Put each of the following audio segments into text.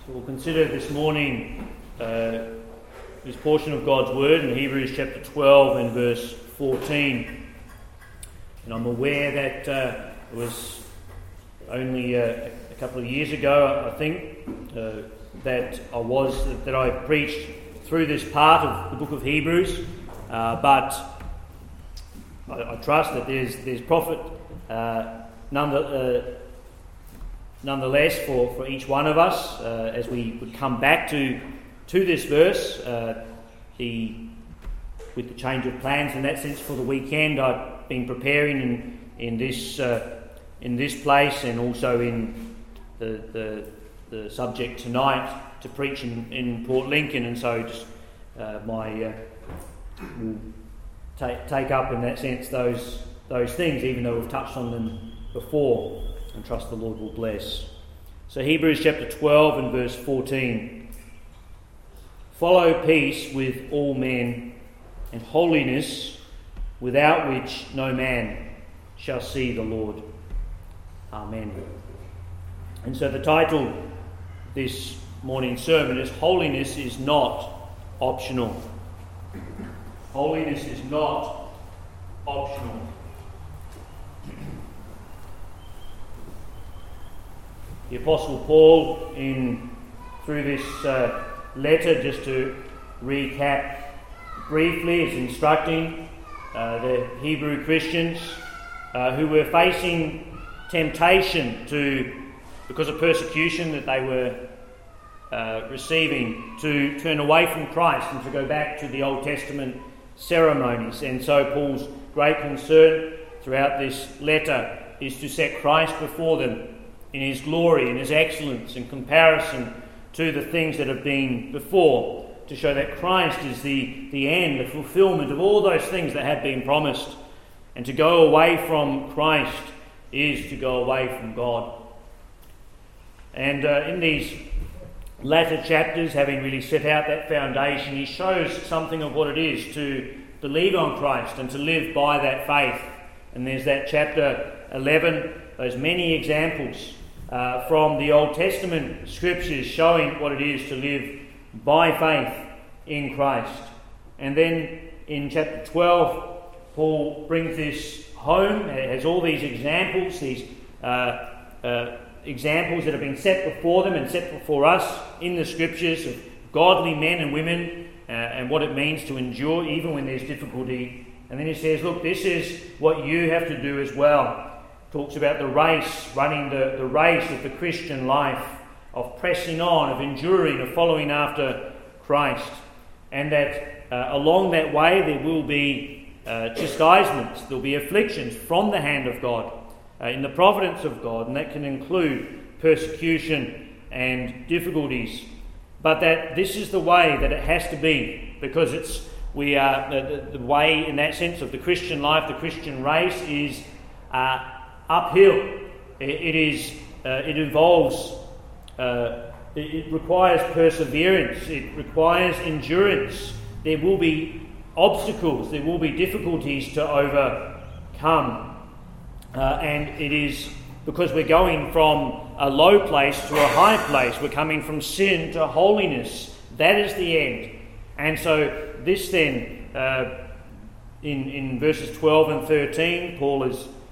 So we'll consider this morning this portion of God's Word in Hebrews chapter 12 and verse 14. And I'm aware that it was only a couple of years ago, I think, that I preached through this part of the book of Hebrews, but I trust that there's profit nonetheless for each one of us as we would come back to this verse. With the change of plans in that sense for the weekend, I've been preparing in this place and also in the subject tonight to preach in Port Lincoln, and so just will take up in that sense those things, even though we've touched on them before, and trust the Lord will bless. So Hebrews chapter 12 and verse 14. Follow peace with all men and holiness, without which no man shall see the Lord. Amen. And so the title of this morning's sermon is Holiness is Not Optional. Holiness is not optional. The Apostle Paul, through this letter, just to recap briefly, is instructing the Hebrew Christians who were facing temptation because of persecution that they were receiving, to turn away from Christ and to go back to the Old Testament ceremonies. And so Paul's great concern throughout this letter is to set Christ before them in his glory, in his excellence, in comparison to the things that have been before, to show that Christ is the end, the fulfillment of all those things that have been promised. And to go away from Christ is to go away from God. And in these latter chapters, having really set out that foundation, he shows something of what it is to believe on Christ and to live by that faith. And there's that chapter 11, those many examples from the Old Testament scriptures showing what it is to live by faith in Christ. And then in chapter 12, Paul brings this home. It has all these examples, examples that have been set before them and set before us in the scriptures of godly men and women and what it means to endure even when there's difficulty. And then he says, look, this is what you have to do as well. Talks about the race, running the race of the Christian life, of pressing on, of enduring, of following after Christ. And that along that way there will be chastisements, there will be afflictions from the hand of God, in the providence of God, and that can include persecution and difficulties. But that this is the way that it has to be, because we are the way in that sense of the Christian life, the Christian race is uphill. It involves, it requires perseverance, it requires endurance. There will be obstacles, there will be difficulties to overcome. And it is because we're going from a low place to a high place. We're coming from sin to holiness. That is the end. And so this then, in verses 12 and 13, Paul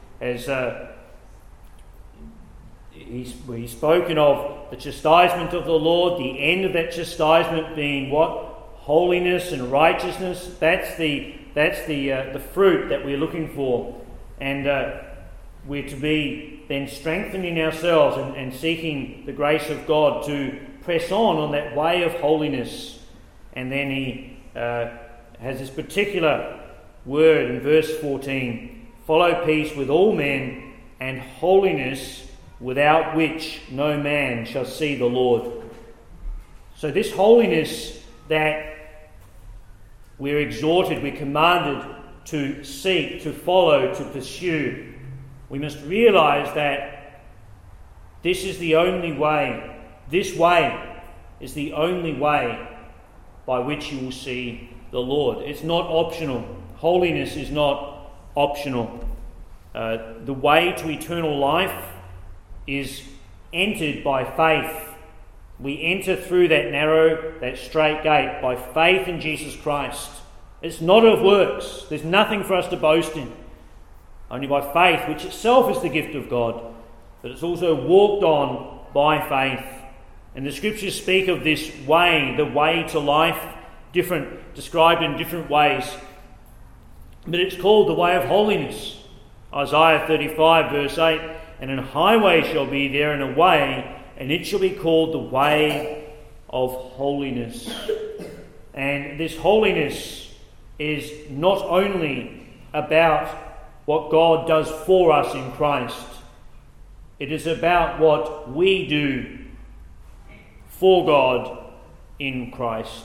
he's spoken of the chastisement of the Lord, the end of that chastisement being what? Holiness and righteousness. That's the fruit that we're looking for. And we're to be then strengthening ourselves and seeking the grace of God to press on that way of holiness. And then he has this particular word in verse 14, follow peace with all men and holiness, without which no man shall see the Lord. So this holiness that we're exhorted, we're commanded to seek, to follow, to pursue, we must realise that this is the only way, this way is the only way by which you will see the Lord. It's not optional. Holiness is not optional. The way to eternal life is entered by faith We enter through that narrow, that straight gate by faith in Jesus Christ. It's not of works. There's nothing for us to boast in. Only by faith, which itself is the gift of God, but it's also walked on by faith. And the Scriptures speak of this way, the way to life, described in different ways. But it's called the way of holiness. Isaiah 35 verse 8, and an highway shall be there and a way, and it shall be called the way of holiness. And this holiness is not only about what God does for us in Christ. It is about what we do for God in Christ.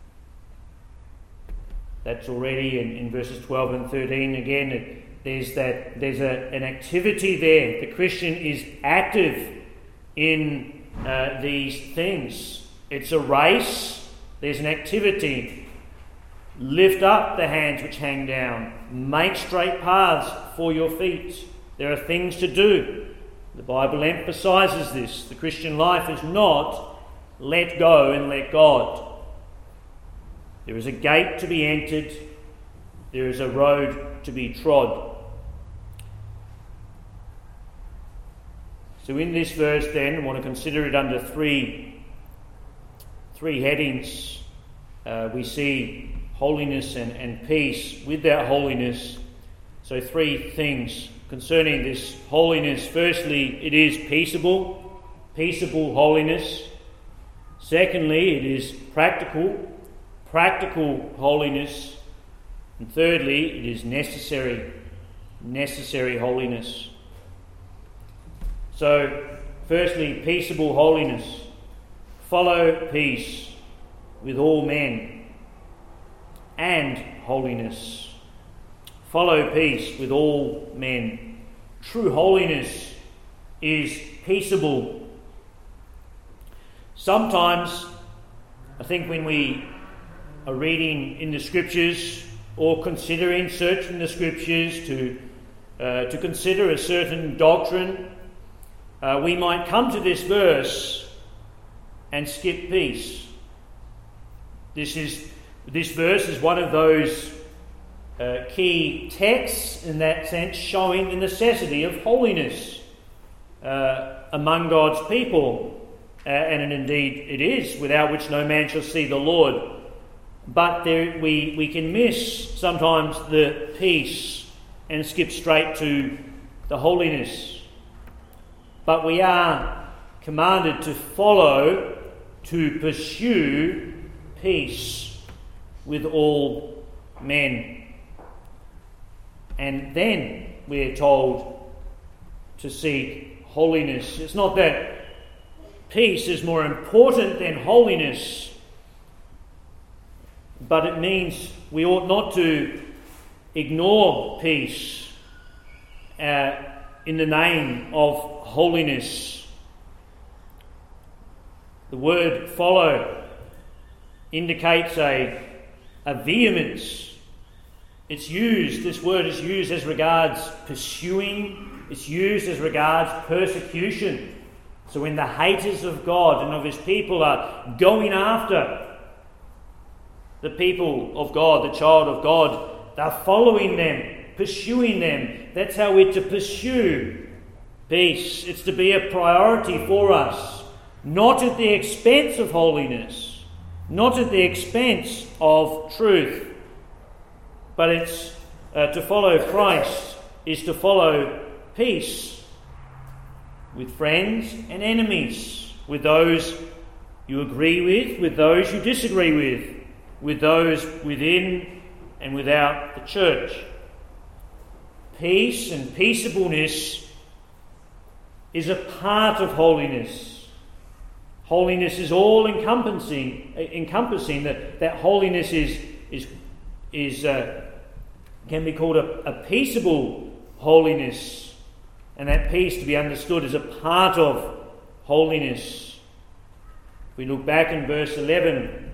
That's already in verses 12 and 13. Again, there's an activity there. The Christian is active in these things. It's a race. There's an activity. Lift up the hands which hang down. Make straight paths for your feet. There are things to do. The Bible emphasises this. The Christian life is not let go and let God. There is a gate to be entered. There is a road to be trod. So in this verse then, I want to consider it under three headings. We see holiness and peace with that holiness. So three things concerning this holiness. Firstly, it is peaceable holiness. Secondly, it is practical holiness. And thirdly, it is necessary holiness. So, firstly, peaceable holiness. Follow peace with all men and holiness. Follow peace with all men. True holiness is peaceable. Sometimes, I think when we are reading in the Scriptures or considering, searching the Scriptures to consider a certain doctrine, we might come to this verse and skip peace. This verse is one of those key texts in that sense, showing the necessity of holiness among God's people. And indeed it is, without which no man shall see the Lord. But we can miss sometimes the peace and skip straight to the holiness. But we are commanded to follow, to pursue peace with all men. And then we're told to seek holiness. It's not that peace is more important than holiness, but it means we ought not to ignore peace in the name of holiness. The word follow indicates a vehemence. This word is used as regards pursuing, it's used as regards persecution. So when the haters of God and of His people are going after the people of God, the child of God, they're following them, pursuing them. That's how we're to pursue peace. It's to be a priority for us, not at the expense of holiness, not at the expense of truth, but it's to follow Christ is to follow peace with friends and enemies, with those you agree with those you disagree with those within and without the church. Peace and peaceableness is a part of holiness. Holiness is all encompassing that holiness can be called a peaceable holiness. And that peace to be understood as a part of holiness. If we look back in verse 11,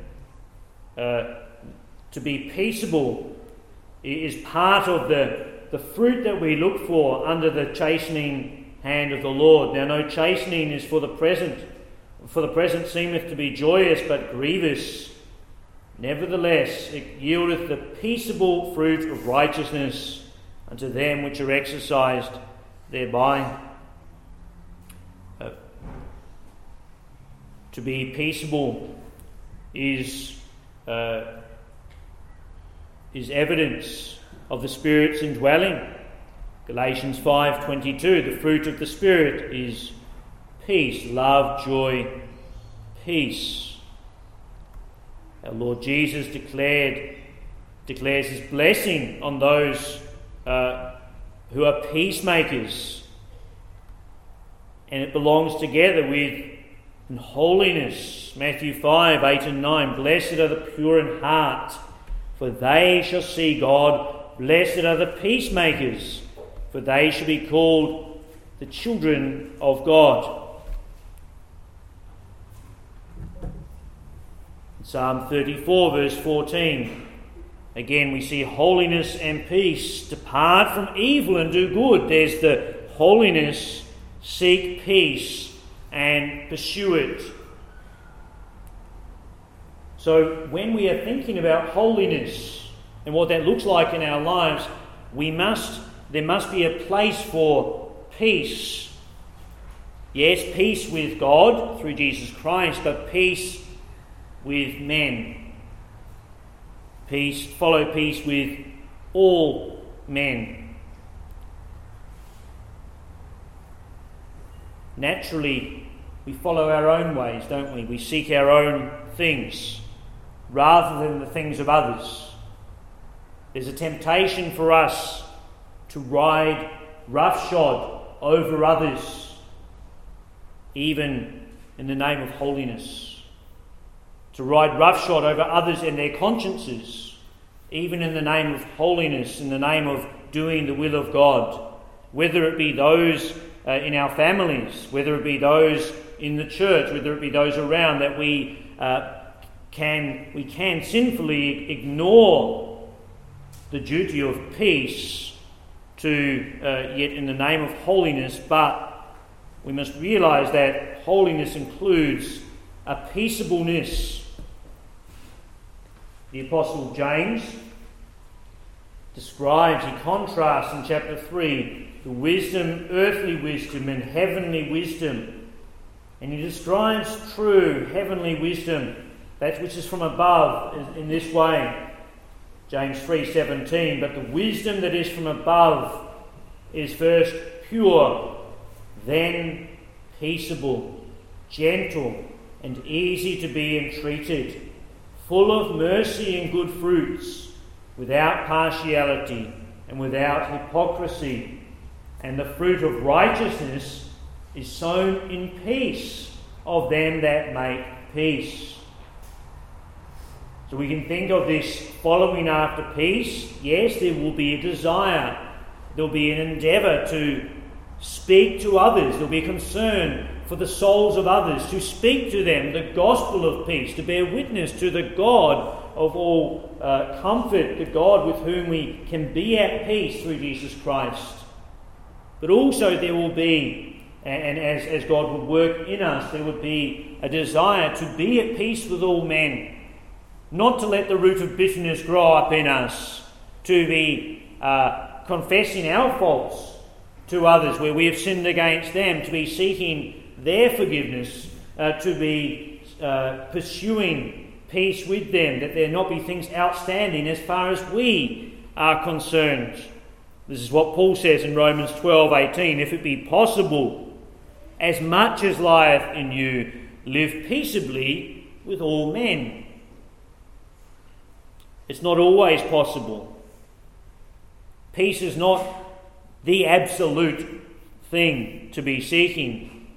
to be peaceable is part of the fruit that we look for under the chastening hand of the Lord. Now, no chastening is for the present, For the present seemeth to be joyous, but grievous. Nevertheless, it yieldeth the peaceable fruit of righteousness unto them which are exercised thereby. To be peaceable is evidence of the Spirit's indwelling. Galatians 5:22, the fruit of the Spirit is peace, love, joy, peace. Our Lord Jesus declares his blessing on those who are peacemakers, and it belongs together with holiness. Matthew 5:8 and 9, blessed are the pure in heart, for they shall see God. Blessed are the peacemakers, for they shall be called the children of God. Psalm 34 verse 14. Again we see holiness and peace. Depart from evil and do good. There's the holiness, seek peace and pursue it. So when we are thinking about holiness and what that looks like in our lives, there must be a place for peace. Yes, peace with God through Jesus Christ, but peace with men. Follow peace with all men. Naturally, we follow our own ways, don't we? We seek our own things rather than the things of others. There's a temptation for us to ride roughshod over others, even in the name of holiness. To ride roughshod over others and their consciences, even in the name of holiness, in the name of doing the will of God. Whether it be those in our families, whether it be those in the church, whether it be those around, that we can sinfully ignore the duty of peace yet in the name of holiness. But we must realise that holiness includes a peaceableness. The Apostle James he contrasts in chapter 3 the wisdom, earthly wisdom and heavenly wisdom. And he describes true heavenly wisdom, that which is from above, in this way. James 3:17, but the wisdom that is from above is first pure, then peaceable, gentle, and easy to be entreated, full of mercy and good fruits, without partiality and without hypocrisy. And the fruit of righteousness is sown in peace of them that make peace. So we can think of this following after peace. Yes, there will be a desire. There will be an endeavour to speak to others. There will be a concern for the souls of others, to speak to them the gospel of peace, to bear witness to the God of all comfort, the God with whom we can be at peace through Jesus Christ. But also there will be, and as God would work in us, there would be a desire to be at peace with all men, not to let the root of bitterness grow up in us, to be confessing our faults to others where we have sinned against them, to be seeking their forgiveness, to be pursuing peace with them, that there not be things outstanding as far as we are concerned. This is what Paul says in Romans 12:18, if it be possible, as much as lieth in you, live peaceably with all men. It's not always possible. Peace is not the absolute thing to be seeking.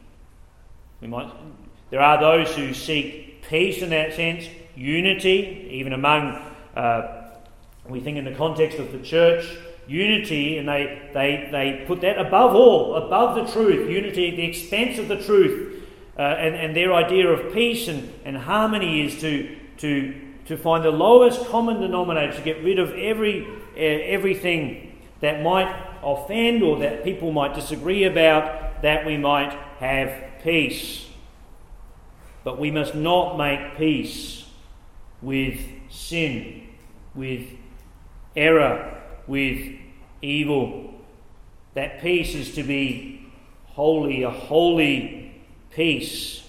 There are those who seek peace in that sense, unity, even among, we think in the context of the church, unity, and they put that above all, above the truth, unity at the expense of the truth, and their idea of peace and harmony is to find the lowest common denominator, to get rid of everything that might offend or that people might disagree about, that we might have peace. But we must not make peace with sin, with error, with evil. That peace is to be holy, a holy peace.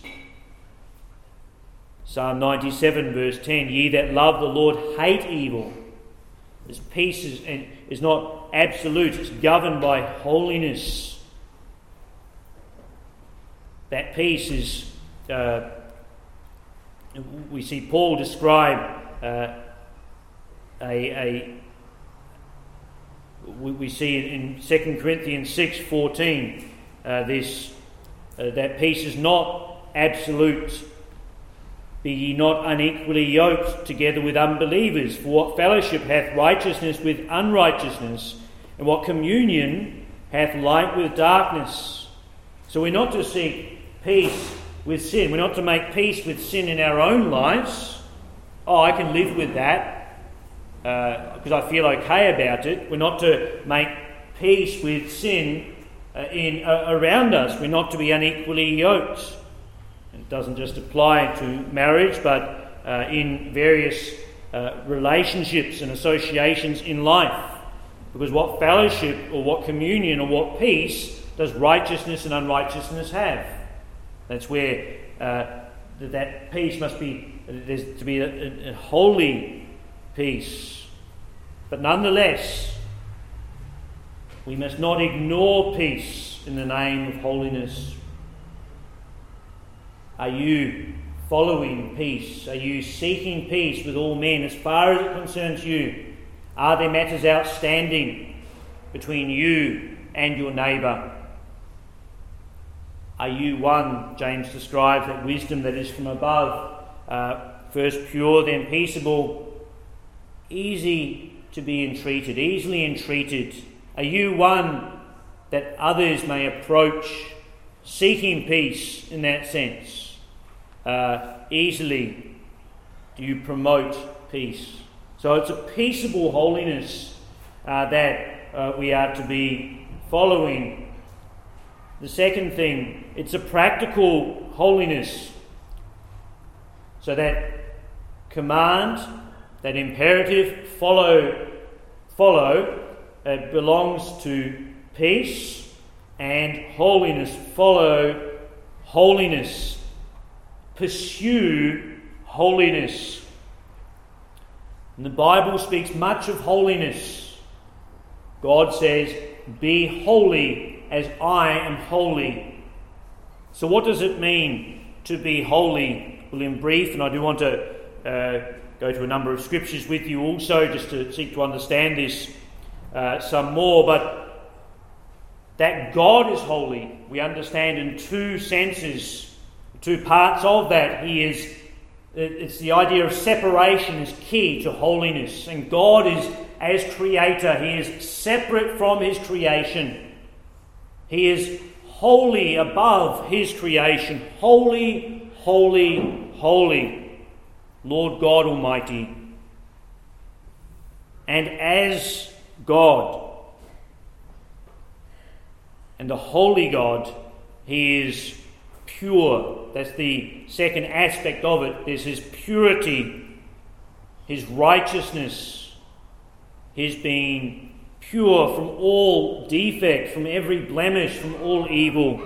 Psalm 97 verse 10, ye that love the Lord hate evil. This peace is not absolute, it's governed by holiness. That peace is, we see Paul describe we see in 2 Corinthians 6:14 that peace is not absolute. Be ye not unequally yoked together with unbelievers, for what fellowship hath righteousness with unrighteousness, and what communion hath light with darkness? So we're not to seek peace with sin. We're not to make peace with sin in our own lives. Oh, I can live with that because I feel okay about it. We're not to make peace with sin around us. We're not to be unequally yoked. It doesn't just apply to marriage, but in various relationships and associations in life. Because what fellowship or what communion or what peace does righteousness and unrighteousness have? That's where that peace must be, there's to be a holy peace. But nonetheless, we must not ignore peace in the name of holiness. Are you following peace? Are you seeking peace with all men as far as it concerns you? Are there matters outstanding between you and your neighbour? Are you one, James describes, that wisdom that is from above, first pure, then peaceable, easy to be entreated, easily entreated? Are you one that others may approach, seeking peace in that sense? Easily do you promote peace? So it's a peaceable holiness that we are to be following. The second thing, it's a practical holiness. So that command, that imperative, follow, belongs to peace, and holiness, follow holiness. Pursue holiness. And the Bible speaks much of holiness. God says, be holy as I am holy. So what does it mean to be holy? Well, in brief, and I do want to go to a number of scriptures with you also, just to seek to understand this some more, but that God is holy, we understand in two senses. Two parts of that. It's the idea of separation is key to holiness. And God is, as creator, He is separate from His creation. He is holy above His creation. Holy, holy, holy, Lord God Almighty. And as God, and a holy God, He is pure. That's the second aspect of it. There's His purity, His righteousness, His being pure from all defect, from every blemish, from all evil.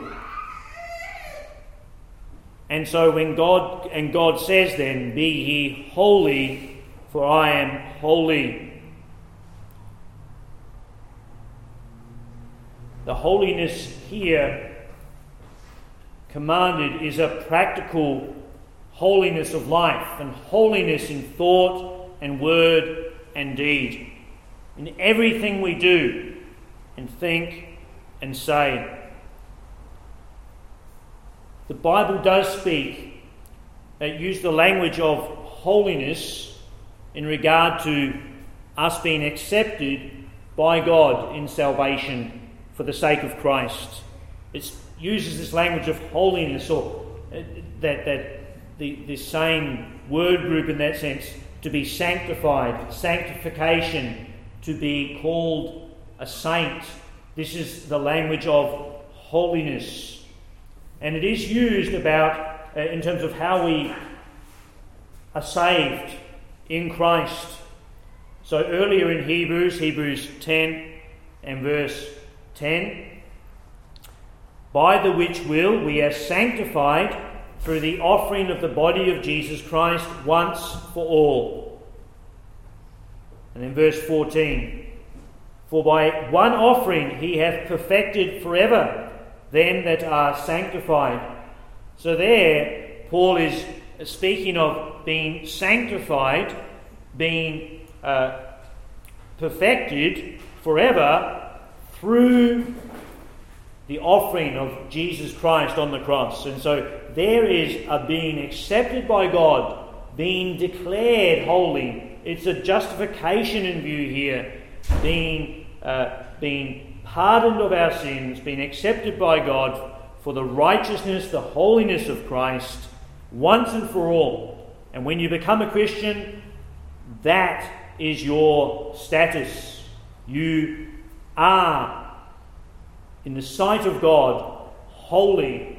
And so when God says then, be ye holy, for I am holy. The holiness here commanded is a practical holiness of life, and holiness in thought and word and deed. In everything we do and think and say. The Bible does speak, use the language of holiness in regard to us being accepted by God in salvation for the sake of Christ. It uses this language of holiness, or the same word group in that sense, to be sanctified, sanctification, to be called a saint. This is the language of holiness. And it is used about in terms of how we are saved in Christ. So earlier in Hebrews 10 and verse 10, by the which will we are sanctified through the offering of the body of Jesus Christ once for all. And in verse 14, for by one offering he hath perfected forever them that are sanctified. So there, Paul is speaking of being sanctified, being perfected forever through the offering of Jesus Christ on the cross. And so there is a being accepted by God, being declared holy. It's a justification in view here, being pardoned of our sins, being accepted by God for the righteousness, the holiness of Christ, once and for all. And when you become a Christian, that is your status. You are, in the sight of God, holy.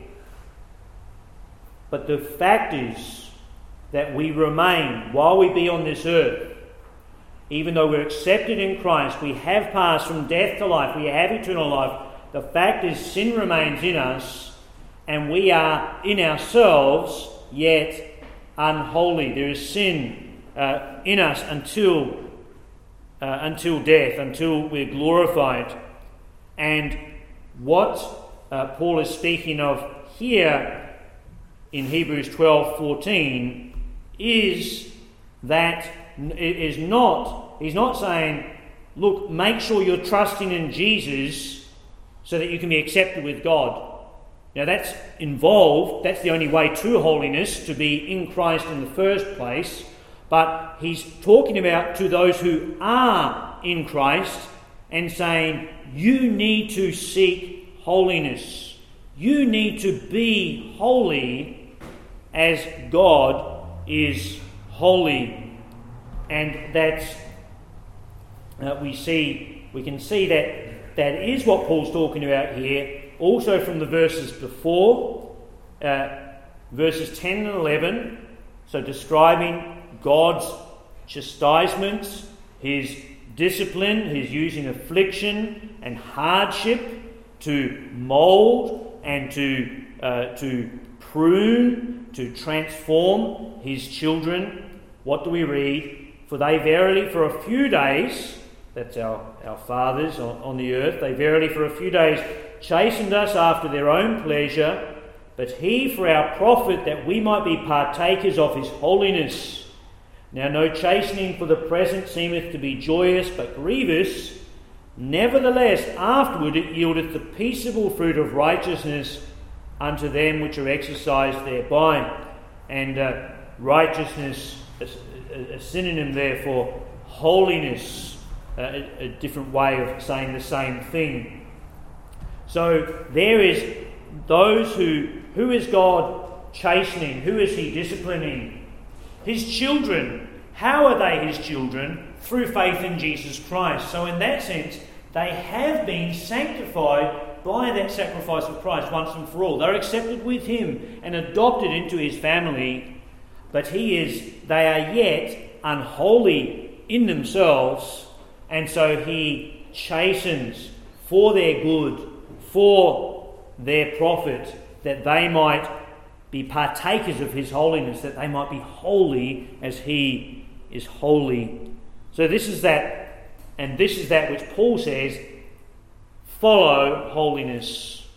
But the fact is that we remain, while we be on this earth, even though we're accepted in Christ, we have passed from death to life, we have eternal life. The fact is sin remains in us, and we are in ourselves yet unholy. There is sin in us until death, until we're glorified. And what Paul is speaking of here in Hebrews 12:14 is that he's not saying, look, make sure you're trusting in Jesus so that you can be accepted with God. Now that's involved, that's the only way to holiness, to be in Christ in the first place. But he's talking about to those who are in Christ and saying, you need to seek holiness. You need to be holy as God is holy. And that's we can see that is what Paul's talking about here. Also from the verses before, verses 10 and 11, so describing God's chastisements, his discipline, his using affliction and hardship to mould and to prune, to transform his children. What do we read? For they verily for a few days, that's our fathers on the earth, they verily for a few days chastened us after their own pleasure, but he for our profit, that we might be partakers of his holiness. Now no chastening for the present seemeth to be joyous, but grievous. Nevertheless afterward it yieldeth the peaceable fruit of righteousness unto them which are exercised thereby. And righteousness, a synonym there for holiness, a different way of saying the same thing. So there is those who is God chastening? Who is he disciplining? His children. How are they his children? Through faith in Jesus Christ. So in that sense, they have been sanctified by that sacrifice of Christ once and for all. They're accepted with him and adopted into his family, but they are yet unholy in themselves, and so he chastens for their good, for their profit, that they might be partakers of his holiness, that they might be holy as he is holy. So this is that, and this is that which Paul says, follow holiness.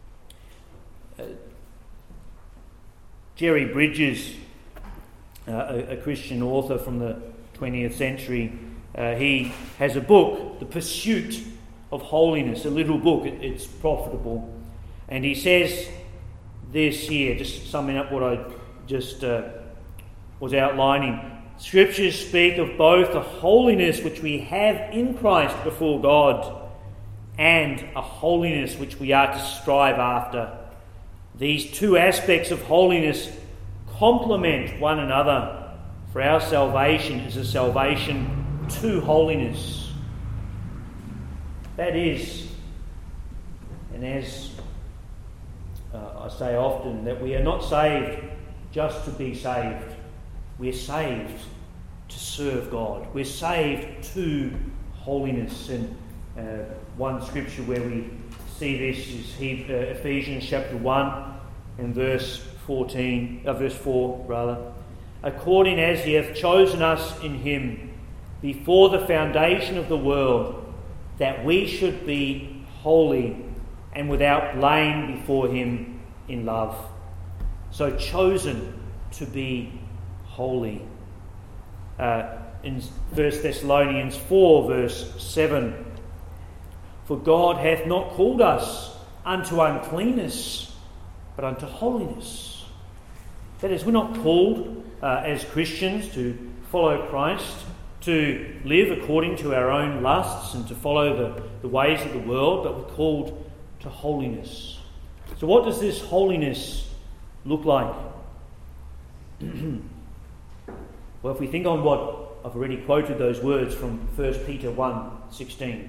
Jerry Bridges, a Christian author from the 20th century, he has a book, The Pursuit of Holiness, a little book. It's profitable. And he says this here, just summing up what I just was outlining. Scriptures speak of both the holiness which we have in Christ before God and a holiness which we are to strive after. These two aspects of holiness complement one another, for our salvation is a salvation to holiness. That is, and as I say often, that we are not saved just to be saved. We're saved to serve God. We're saved to holiness. And one scripture where we see this is Ephesians chapter 1 and verse 4. According as he hath chosen us in him before the foundation of the world, that we should be holy and without blame before him in love. So chosen to be holy. In 1 Thessalonians 4 verse 7, for God hath not called us unto uncleanness, but unto holiness. That is, we're not called as Christians to follow Christ, to live according to our own lusts and to follow the ways of the world, but we're called to holiness. So what does this holiness look like? Well, if we think on what I've already quoted, those words from 1 Peter 1:16.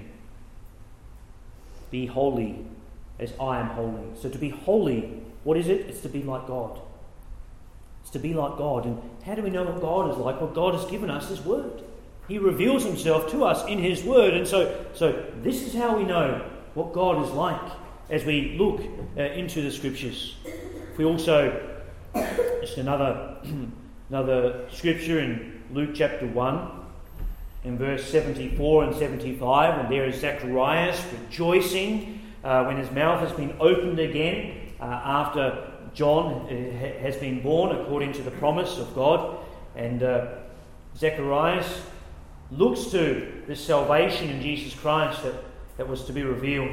Be holy as I am holy. So to be holy, what is it? It's to be like God. It's to be like God. And how do we know what God is like? Well, God has given us His Word. He reveals Himself to us in His Word. And so this is how we know what God is like as we look into the Scriptures. If we also, just another scripture in Luke chapter 1, in verse 74 and 75, and there is Zacharias rejoicing when his mouth has been opened again after John has been born according to the promise of God. And Zacharias looks to this salvation in Jesus Christ that was to be revealed,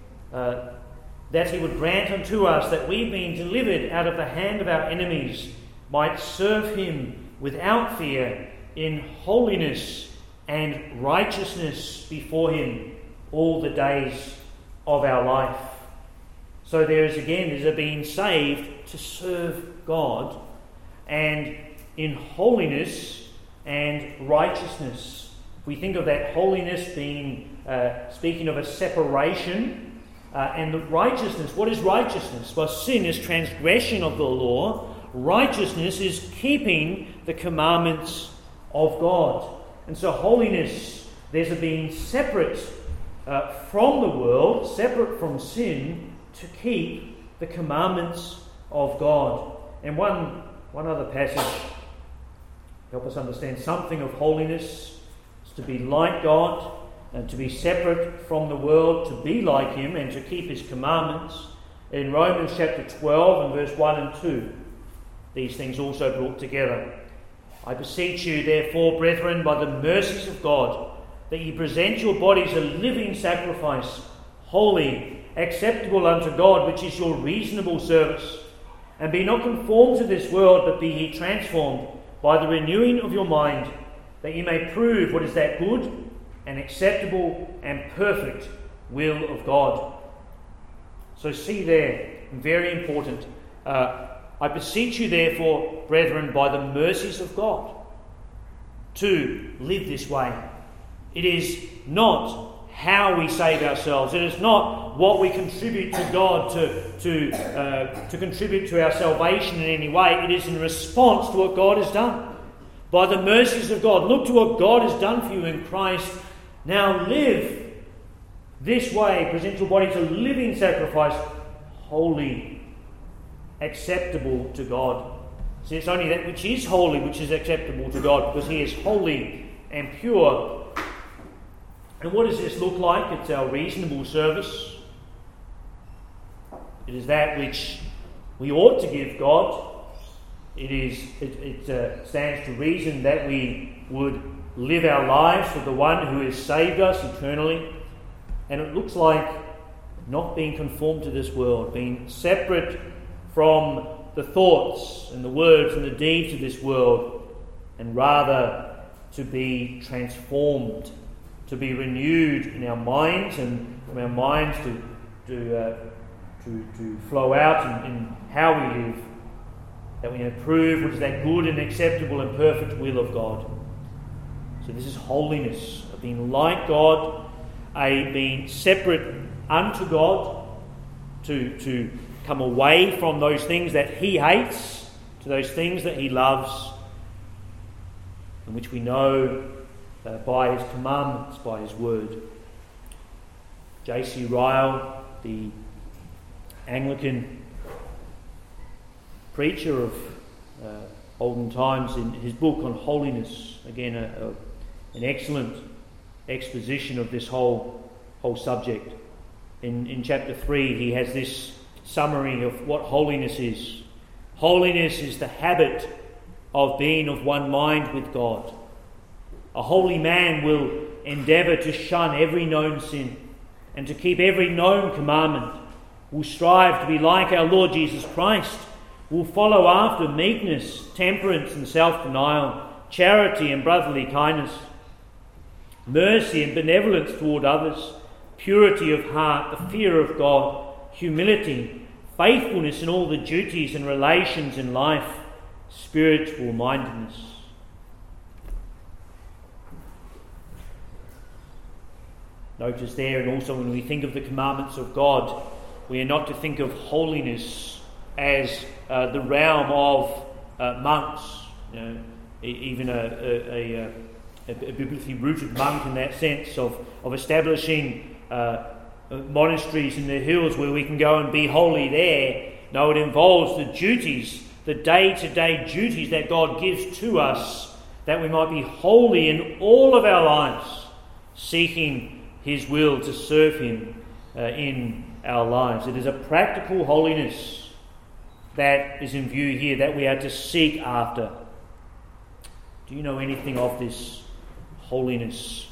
that He would grant unto us that we, being delivered out of the hand of our enemies, might serve Him without fear in holiness and righteousness before Him all the days of our life. So there's a being saved to serve God, and in holiness and righteousness. We think of that holiness being speaking of a separation, and the righteousness. What is righteousness? Well, sin is transgression of the law. Righteousness is keeping the commandments of God. And so holiness, there's a being separate from the world, separate from sin, to keep the commandments of God. And one other passage to help us understand something of holiness is to be like God and to be separate from the world, to be like Him and to keep His commandments. In Romans chapter 12 and verse 1 and 2, these things also brought together. I beseech you, therefore, brethren, by the mercies of God, that ye present your bodies a living sacrifice, holy, acceptable unto God, which is your reasonable service. And be not conformed to this world, but be ye transformed by the renewing of your mind, that ye may prove what is that good and acceptable and perfect will of God. So see there, very important. I beseech you, therefore, brethren, by the mercies of God, to live this way. It is not how we save ourselves. It is not what we contribute to God to contribute to our salvation in any way. It is in response to what God has done. By the mercies of God, look to what God has done for you in Christ. Now live this way. Present your body as a living sacrifice, holy, acceptable to God. See, it's only that which is holy which is acceptable to God, because He is holy and pure. And what does this look like? It's our reasonable service. It is that which we ought to give God. It stands to reason that we would live our lives for the one who has saved us eternally. And it looks like not being conformed to this world, being separate from the thoughts and the words and the deeds of this world, and rather to be transformed, to be renewed in our minds, and from our minds to flow out in how we live, that we may prove what is that good and acceptable and perfect will of God. So this is holiness, of being like God, being separate unto God, to come away from those things that He hates, to those things that he loves, and which we know by his commandments, by his word. J.C. Ryle, the Anglican preacher of olden times, in his book on holiness, again an excellent exposition of this whole subject. In chapter 3 he has this summary of what holiness is. Holiness is the habit of being of one mind with God. A holy man will endeavour to shun every known sin and to keep every known commandment, will strive to be like our Lord Jesus Christ, will follow after meekness, temperance and self-denial, charity and brotherly kindness, mercy and benevolence toward others, purity of heart, the fear of God, humility, faithfulness in all the duties and relations in life, spiritual mindedness. Notice there, and also when we think of the commandments of God, we are not to think of holiness as the realm of monks, even a biblically rooted monk in that sense of establishing monasteries in the hills where we can go and be holy there. No, it involves the duties, the day-to-day duties that God gives to us, that we might be holy in all of our lives, seeking his will to serve him in our lives. It is a practical holiness that is in view here, that we are to seek after. Do you know anything of this holiness?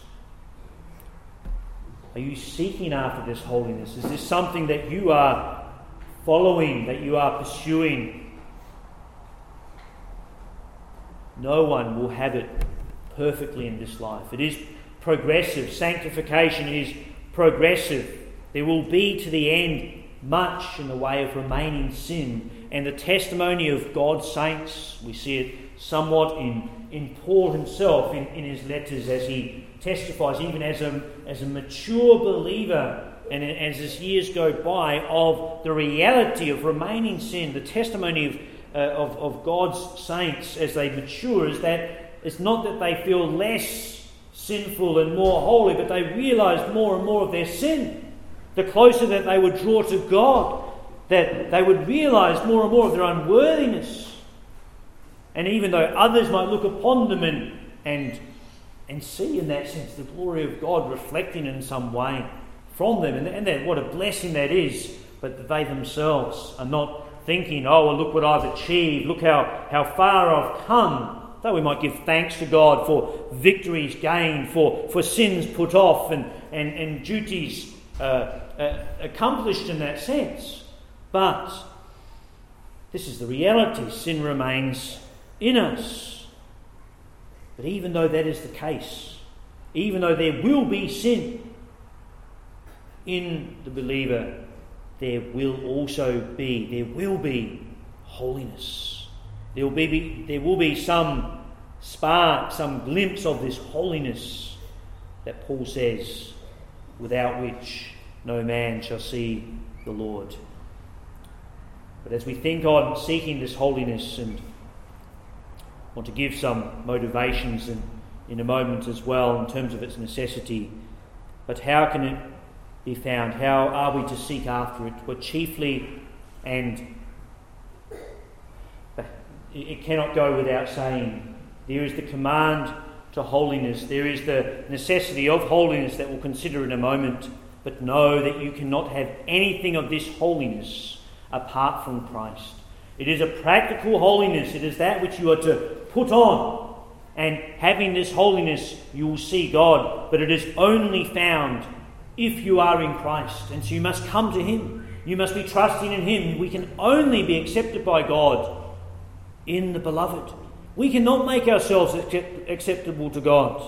Are you seeking after this holiness? Is this something that you are following, that you are pursuing? No one will have it perfectly in this life. It is progressive. Sanctification is progressive. There will be to the end much in the way of remaining sin, and the testimony of God's saints, we see it somewhat in Paul himself in his letters, as he testifies even as a mature believer, and as his years go by, of the reality of remaining sin. The testimony of God's saints as they mature is that it's not that they feel less sinful and more holy, but they realise more and more of their sin. The closer that they would draw to God, that they would realise more and more of their unworthiness. And even though others might look upon them and see in that sense the glory of God reflecting in some way from them, and that what a blessing that is, but they themselves are not thinking, oh, well, look what I've achieved, look how far I've come. Though we might give thanks to God for victories gained, for sins put off, and duties accomplished in that sense. But this is the reality. Sin remains in us. But even though that is the case, even though there will be sin in the believer, there will be holiness. There will be some spark, some glimpse of this holiness that Paul says, without which no man shall see the Lord. But as we think on seeking this holiness, and want to give some motivations in a moment as well in terms of its necessity, but how can it be found? How are we to seek after it? Well, chiefly, and it cannot go without saying, there is the command to holiness. There is the necessity of holiness that we'll consider in a moment. But know that you cannot have anything of this holiness apart from Christ. It is a practical holiness. It is that which you are to put on. And having this holiness, you will see God. But it is only found if you are in Christ. And so you must come to him. You must be trusting in him. We can only be accepted by God in the beloved. We cannot make ourselves acceptable to God.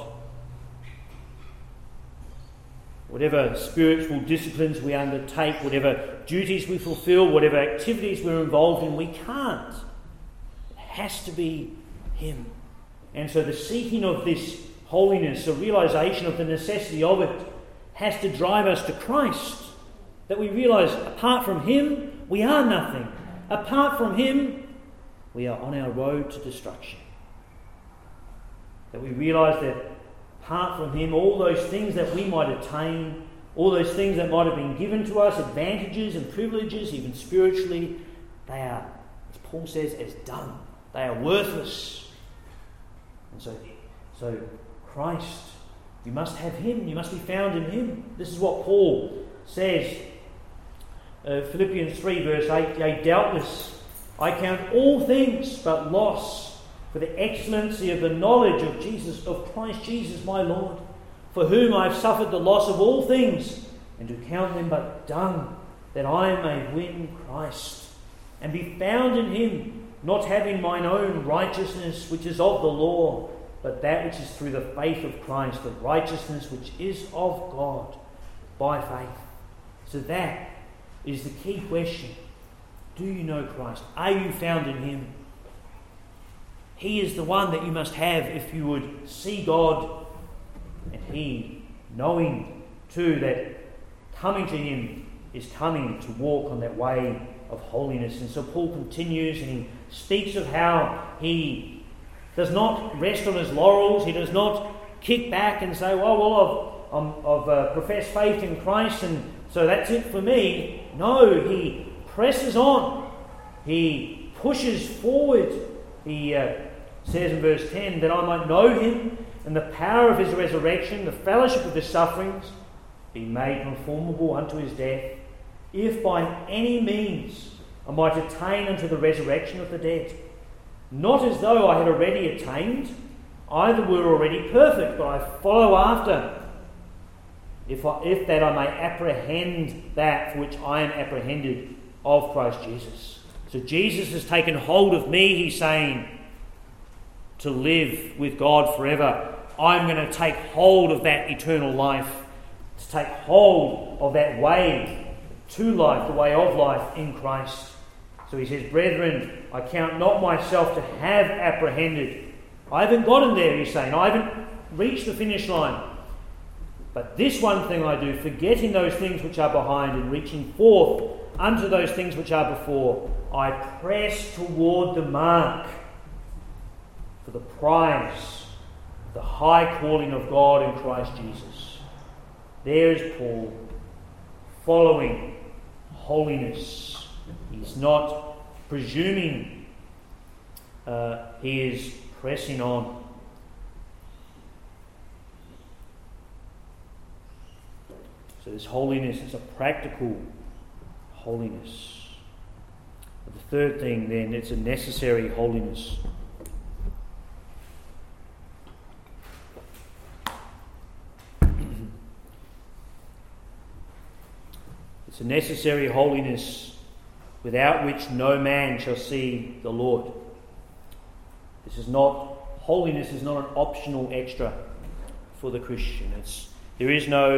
Whatever spiritual disciplines we undertake, whatever duties we fulfill, whatever activities we're involved in, we can't. It has to be him. And so the seeking of this holiness, the realisation of the necessity of it, has to drive us to Christ. That we realise apart from him, we are nothing. Apart from him, we are on our road to destruction. That we realise that apart from him, all those things that we might attain, all those things that might have been given to us, advantages and privileges, even spiritually, they are, as Paul says, as dung. They are worthless. And so Christ, you must have him. You must be found in him. This is what Paul says. Philippians 3 verse 8, yea, doubtless I count all things but loss for the excellency of the knowledge of Jesus, of Christ Jesus my Lord, for whom I have suffered the loss of all things, and to count them but dung, that I may win Christ, and be found in him, not having mine own righteousness which is of the law, but that which is through the faith of Christ, the righteousness which is of God by faith. So that is the key question. Do you know Christ? Are you found in him? He is the one that you must have if you would see God, and he, knowing too that coming to him is coming to walk on that way of holiness. And so Paul continues and he speaks of how he does not rest on his laurels. He does not kick back and say, I've professed faith in Christ and so that's it for me. No, he presses on. He pushes forward. He says in verse 10, that I might know him and the power of his resurrection, the fellowship of his sufferings, be made conformable unto his death, if by any means I might attain unto the resurrection of the dead. Not as though I had already attained, either were already perfect, but I follow after, if that I may apprehend that for which I am apprehended of Christ Jesus. So Jesus has taken hold of me, he's saying, to live with God forever. I'm going to take hold of that eternal life, to take hold of that way to life, the way of life in Christ. So he says, brethren, I count not myself to have apprehended. I haven't gotten there, he's saying. I haven't reached the finish line. But this one thing I do, forgetting those things which are behind and reaching forth unto those things which are before, I press toward the mark for the prize of the high calling of God in Christ Jesus. There is Paul following holiness. He's not presuming, he is pressing on. So this holiness is a practical holiness. But the third thing then, it's a necessary holiness. It's a necessary holiness without which no man shall see the Lord. Holiness is not an optional extra for the Christian. There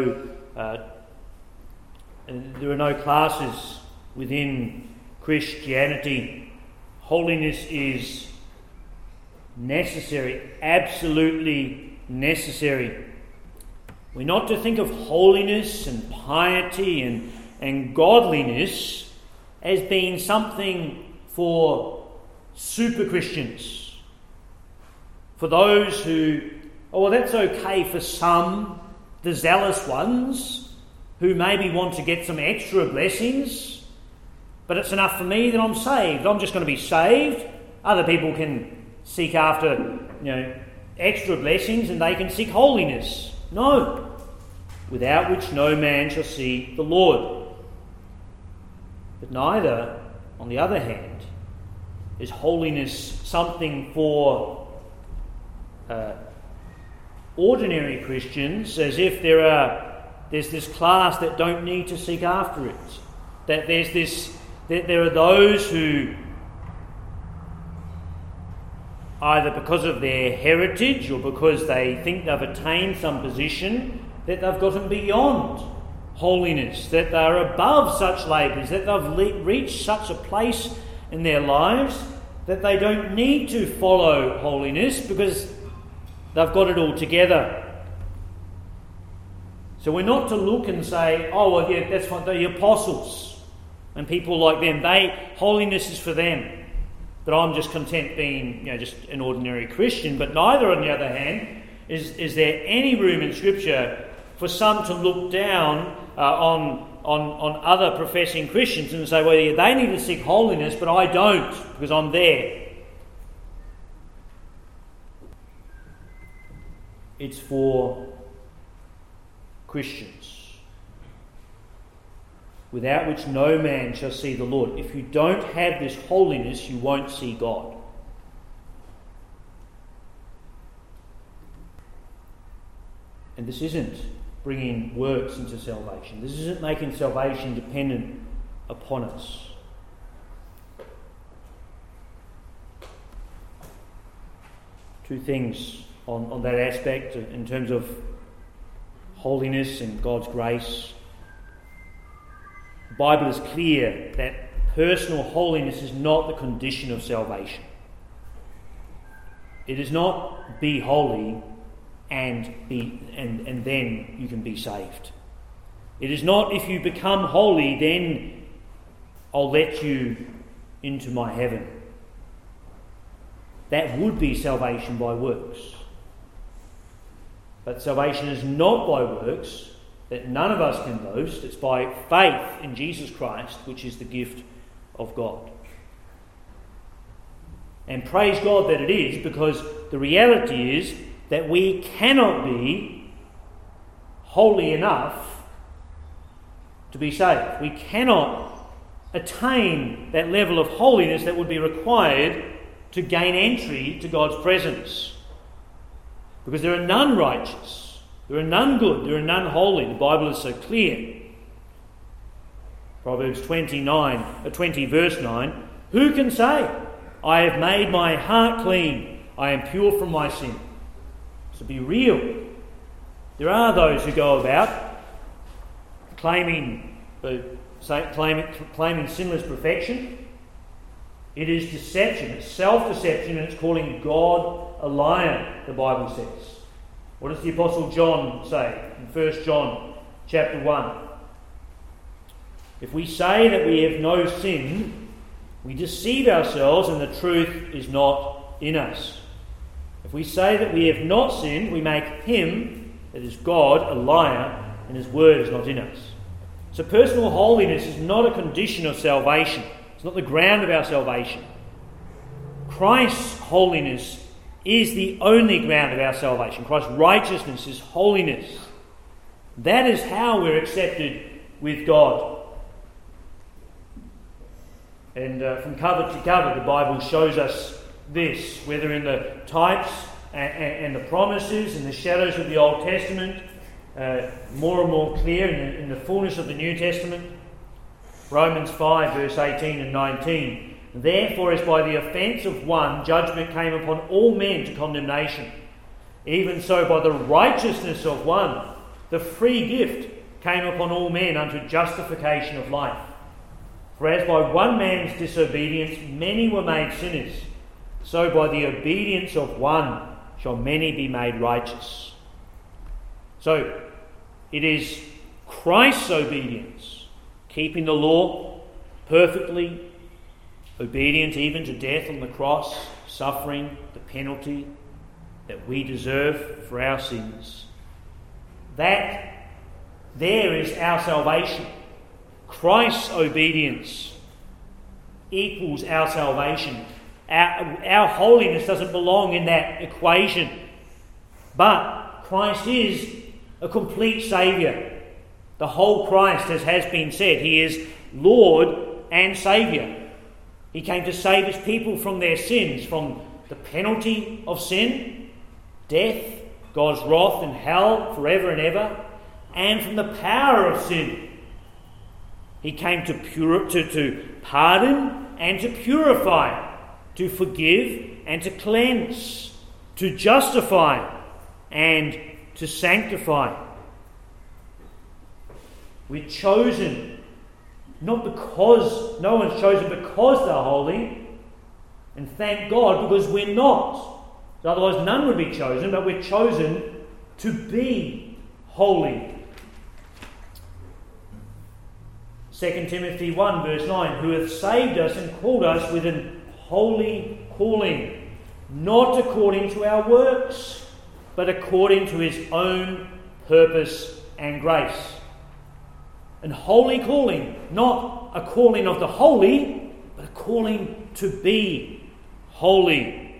are no classes within Christianity. Holiness is necessary, absolutely necessary. We're not to think of holiness and piety and godliness as being something for super Christians. For those who, that's okay for some, the zealous ones, who maybe want to get some extra blessings, but it's enough for me that I'm saved. I'm just going to be saved. Other people can seek after, extra blessings and they can seek holiness. No. Without which no man shall see the Lord. But neither, on the other hand, is holiness something for ordinary Christians, as if there's this class that don't need to seek after it. That there are those who, either because of their heritage or because they think they've attained some position, that they've gotten beyond holiness, that they're above such labours, that they've reached such a place in their lives that they don't need to follow holiness because they've got it all together. So we're not to look and say, that's what the apostles and people like them, holiness is for them. that I'm just content being, just an ordinary Christian. But neither, on the other hand, is there any room in Scripture for some to look down on other professing Christians and say, well, yeah, they need to seek holiness, but I don't, because I'm there. It's for Christians, without which no man shall see the Lord. If you don't have this holiness, you won't see God. And this isn't bringing works into salvation. This isn't making salvation dependent upon us. Two things on that aspect in terms of holiness and God's grace. The Bible is clear that personal holiness is not the condition of salvation. It is not be holy and then you can be saved. It is not if you become holy, then I'll let you into my heaven. That would be salvation by works. But salvation is not by works, that none of us can boast. It's by faith in Jesus Christ, which is the gift of God. And praise God that it is, because the reality is that we cannot be holy enough to be saved. We cannot attain that level of holiness that would be required to gain entry to God's presence. Because there are none righteous, there are none good, there are none holy. The Bible is so clear. Proverbs 20 verse 9, who can say, I have made my heart clean, I am pure from my sin? So be real. There are those who go about claiming sinless perfection. It is deception, it's self-deception, and it's calling God a liar, the Bible says. What does the Apostle John say in 1 John chapter 1? If we say that we have no sin, we deceive ourselves and the truth is not in us. If we say that we have not sinned, we make him, that is God, a liar, and his word is not in us. So personal holiness is not a condition of salvation. It's not the ground of our salvation. Christ's holiness is the only ground of our salvation. Christ's righteousness is holiness. That is how we're accepted with God. And from cover to cover, the Bible shows us this, whether in the types and the promises and the shadows of the Old Testament, more and more clear in the fullness of the New Testament. Romans 5 verse 18 and 19. Therefore, as by the offence of one, judgment came upon all men to condemnation, even so by the righteousness of one, the free gift came upon all men unto justification of life. For as by one man's disobedience many were made sinners, so by the obedience of one shall many be made righteous. So, it is Christ's obedience, keeping the law perfectly, obedient even to death on the cross, suffering the penalty that we deserve for our sins. That there is our salvation. Christ's obedience equals our salvation. Our holiness doesn't belong in that equation. But Christ is a complete Saviour. The whole Christ, as has been said, he is Lord and Saviour. He came to save his people from their sins, from the penalty of sin, death, God's wrath and hell forever and ever, and from the power of sin. He came to pardon and to purify, to forgive and to cleanse, to justify and to sanctify. We're chosen not because no one's chosen because they're holy, and thank God, because we're not. Otherwise none would be chosen, but we're chosen to be holy. 2 Timothy 1 verse 9, who hath saved us and called us with an holy calling, not according to our works, but according to his own purpose and grace. And holy calling, not a calling of the holy, but a calling to be holy.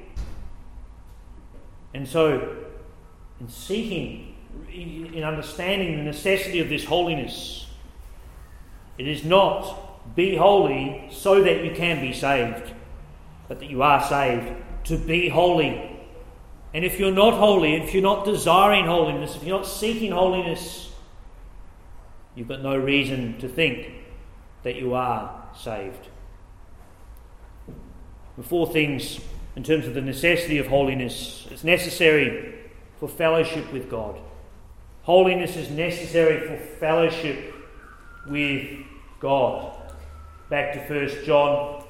And so, in seeking, in understanding the necessity of this holiness, it is not be holy so that you can be saved, but that you are saved to be holy. And if you're not holy, if you're not desiring holiness, if you're not seeking holiness, you've got no reason to think that you are saved. The four things in terms of the necessity of holiness. It's necessary for fellowship with God. Holiness is necessary for fellowship with God. Back to 1 John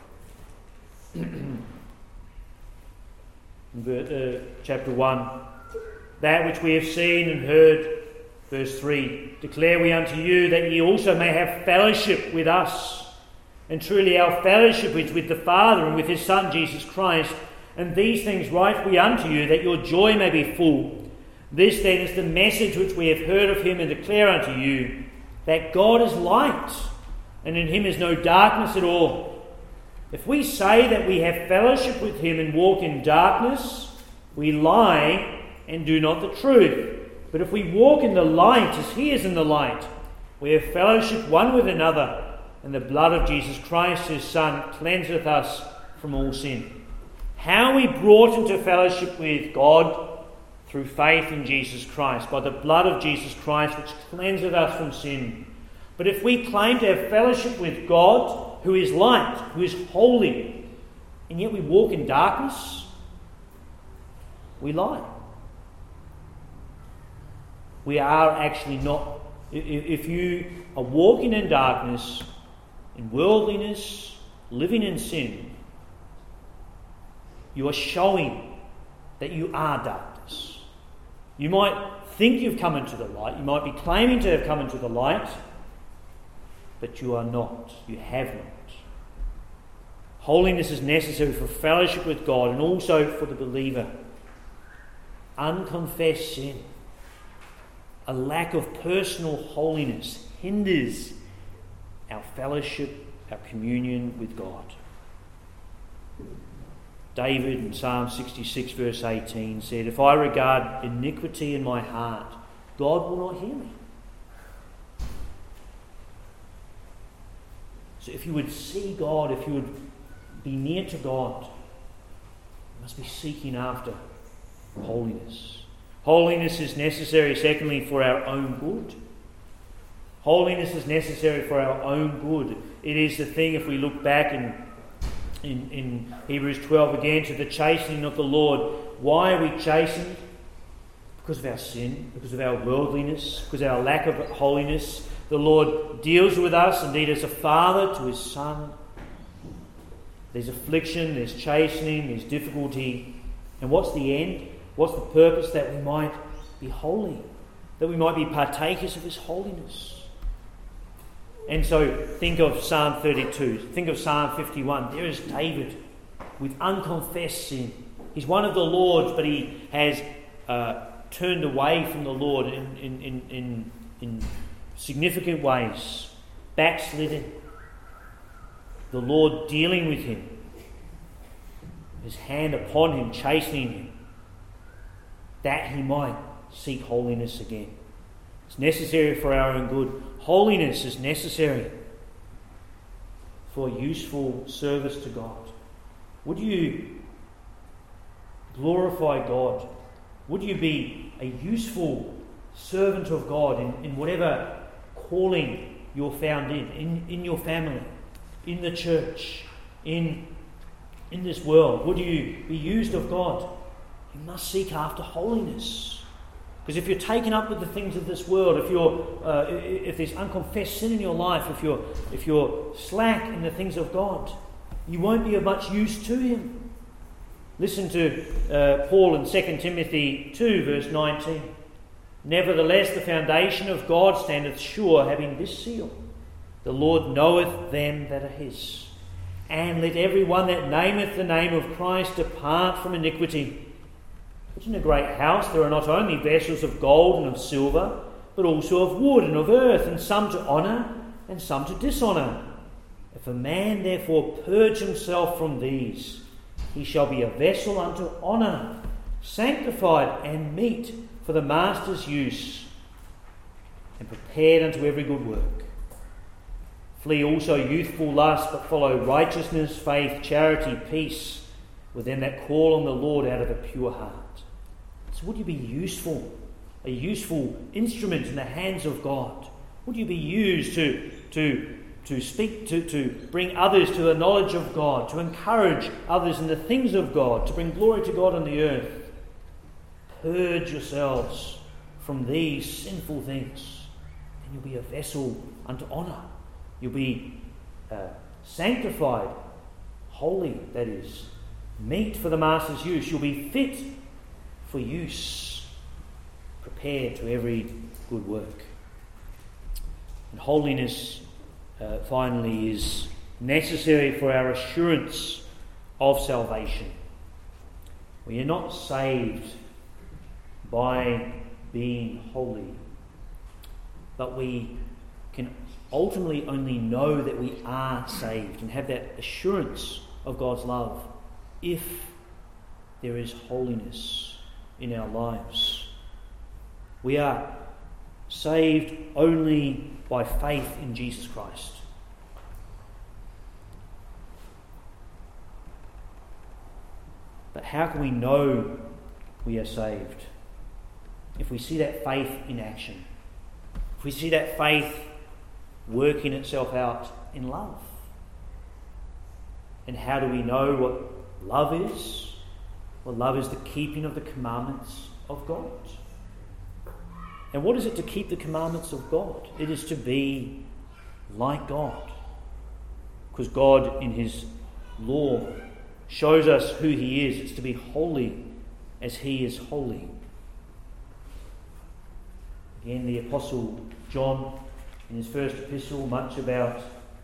chapter 1. That which we have seen and heard, verse 3, declare we unto you that ye also may have fellowship with us. And truly our fellowship is with the Father and with his Son Jesus Christ. And these things write we unto you, that your joy may be full. This then is the message which we have heard of him and declare unto you, that God is light, and in him is no darkness at all. If we say that we have fellowship with him and walk in darkness, we lie and do not the truth. But if we walk in the light as he is in the light, we have fellowship one with another, and the blood of Jesus Christ his Son cleanseth us from all sin. How are we brought into fellowship with God? Through faith in Jesus Christ, by the blood of Jesus Christ, which cleanseth us from sin. But if we claim to have fellowship with God, who is light, who is holy, and yet we walk in darkness, we lie. We are actually not. If you are walking in darkness, in worldliness, living in sin, you are showing that you are darkness. You might think you've come into the light, you might be claiming to have come into the light, but you are not. You have not. Holiness is necessary for fellowship with God and also for the believer. Unconfessed sin, a lack of personal holiness, hinders our fellowship, our communion with God. David in Psalm 66 verse 18 said, if I regard iniquity in my heart, God will not hear me. So if you would see God, if you would be near to God, you must be seeking after holiness. Holiness is necessary, secondly, for our own good. Holiness is necessary for our own good. It is the thing, if we look back in Hebrews 12 again, to the chastening of the Lord. Why are we chastened? Because of our sin, because of our worldliness, because of our lack of holiness. The Lord deals with us, indeed as a father to his son. There's affliction, there's chastening, there's difficulty. And what's the end? What's the purpose? That we might be holy, that we might be partakers of his holiness. And so think of Psalm 32, think of Psalm 51. There is David with unconfessed sin. He's one of the Lord's, but he has turned away from the Lord in significant ways, backslidden. The Lord dealing with him, his hand upon him, chastening him, that he might seek holiness again. It's necessary for our own good. Holiness is necessary for useful service to God. Would you glorify God? Would you be a useful servant of God in whatever calling you're found in your family, in the church, in this world? Would you be used of God? You must seek after holiness. Because if you're taken up with the things of this world, if there's unconfessed sin in your life, if you're slack in the things of God, you won't be of much use to him. Listen to Paul in 2 Timothy 2 verse 19. Nevertheless, the foundation of God standeth sure, having this seal: the Lord knoweth them that are his. And let every one that nameth the name of Christ depart from iniquity. But in a great house there are not only vessels of gold and of silver, but also of wood and of earth, and some to honour and some to dishonour. If a man therefore purge himself from these, he shall be a vessel unto honour, sanctified and meet for the master's use, and prepared unto every good work. Flee also youthful lust, but follow righteousness, faith, charity, peace, with them that call on the Lord out of a pure heart. So would you be useful, a useful instrument in the hands of God? Would you be used to speak, to bring others to the knowledge of God, to encourage others in the things of God, to bring glory to God on the earth? Purge yourselves from these sinful things, and you'll be a vessel unto honour. You'll be sanctified, holy, that is, meet for the master's use. You'll be fit for use, prepared to every good work. And holiness, finally, is necessary for our assurance of salvation. We are not saved by being holy, but we can ultimately only know that we are saved and have that assurance of God's love if there is holiness in our lives. We are saved only by faith in Jesus Christ. But how can we know we are saved? If we see that faith in action, if we see that faith working itself out in love. And how do we know what love is? Well, love is the keeping of the commandments of God. And what is it to keep the commandments of God? It is to be like God. Because God, in his law, shows us who he is. It's to be holy as he is holy. Again, the Apostle John, in his first epistle, much about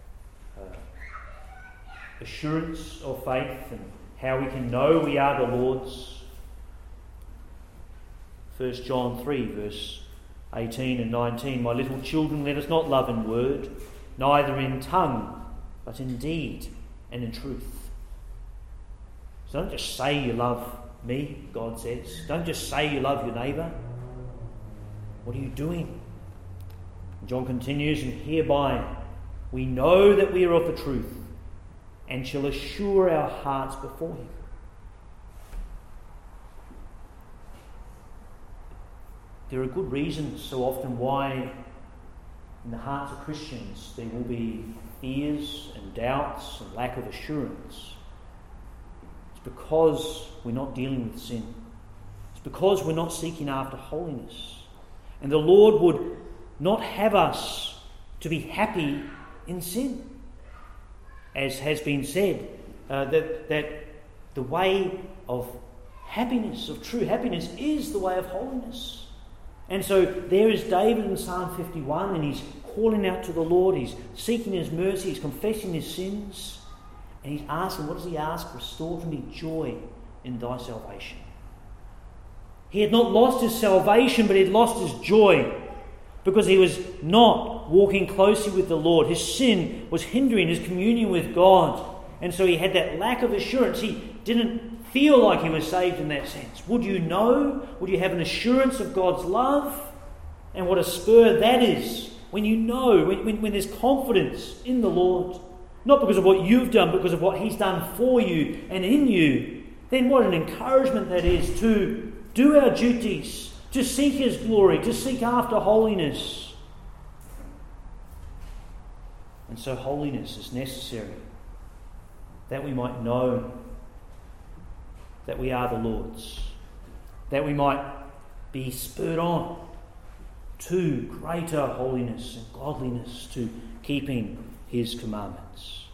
assurance of faith and how we can know we are the Lord's. 1 John 3, verse 18 and 19, My little children, let us not love in word, neither in tongue, but in deed and in truth. So don't just say you love me, God says. Don't just say you love your neighbour. What are you doing? John continues, and hereby we know that we are of the truth and shall assure our hearts before him. There are good reasons so often why in the hearts of Christians there will be fears and doubts and lack of assurance. It's because we're not dealing with sin. It's because we're not seeking after holiness. And the Lord would not have us to be happy in sin. As has been said, that the way of happiness, of true happiness, is the way of holiness. And so there is David in Psalm 51, and he's calling out to the Lord, he's seeking his mercy, he's confessing his sins, and he's asking, what does he ask? Restore to me joy in thy salvation. He had not lost his salvation, but he had lost his joy, because he was not walking closely with the Lord. His sin was hindering his communion with God. And so he had that lack of assurance. He didn't feel like he was saved in that sense. Would you know? Would you have an assurance of God's love? And what a spur that is when you know, when there's confidence in the Lord. Not because of what you've done, but because of what he's done for you and in you. Then what an encouragement that is to do our duties, to seek his glory, to seek after holiness. And so holiness is necessary that we might know that we are the Lord's, that we might be spurred on to greater holiness and godliness, to keeping his commandments.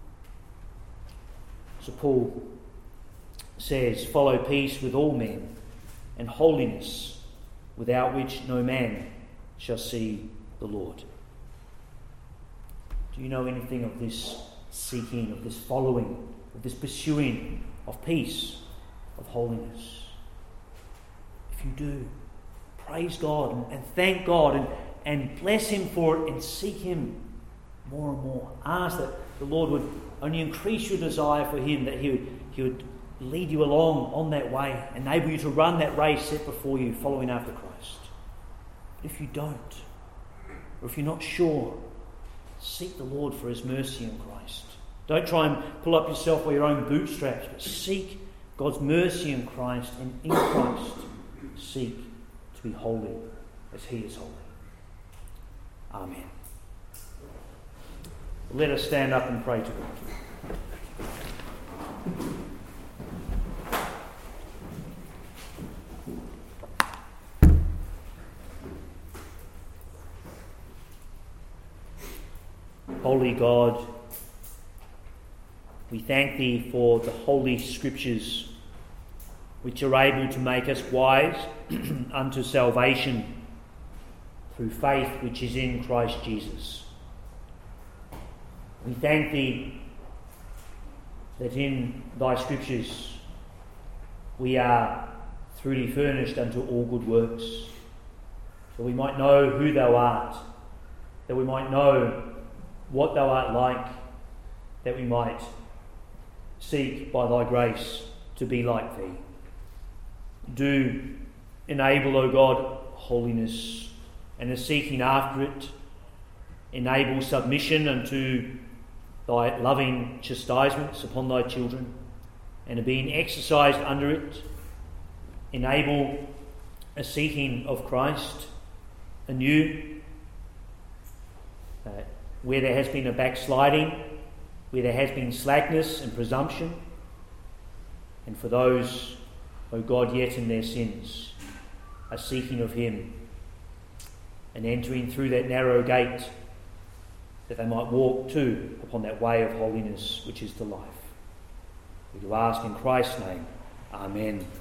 So Paul says, follow peace with all men and holiness, without which no man shall see the Lord. Do you know anything of this seeking, of this following, of this pursuing of peace, of holiness. If you do, praise God and thank God and bless Him for it and seek Him more and more. Ask that the Lord would only increase your desire for Him, that He would lead you along on that way, enable you to run that race set before you, following after Christ. But if you don't, or if you're not sure, seek the Lord for His mercy in Christ. Don't try and pull up yourself by your own bootstraps, but seek God's mercy in Christ, and in Christ seek to be holy as He is holy. Amen. Let us stand up and pray to God. Holy God, we thank Thee for the Holy Scriptures, which are able to make us wise unto salvation through faith which is in Christ Jesus. We thank Thee that in Thy Scriptures we are through Thee furnished unto all good works, that we might know who Thou art, that we might know what Thou art like, that we might seek by Thy grace to be like Thee. Do enable, O God, holiness, and the seeking after it. Enable submission unto Thy loving chastisements upon Thy children, and a being exercised under it. Enable a seeking of Christ anew, where there has been a backsliding, where there has been slackness and presumption, and for those, O God, yet in their sins, a seeking of Him, and entering through that narrow gate, that they might walk too upon that way of holiness which is to life. We do ask in Christ's name. Amen.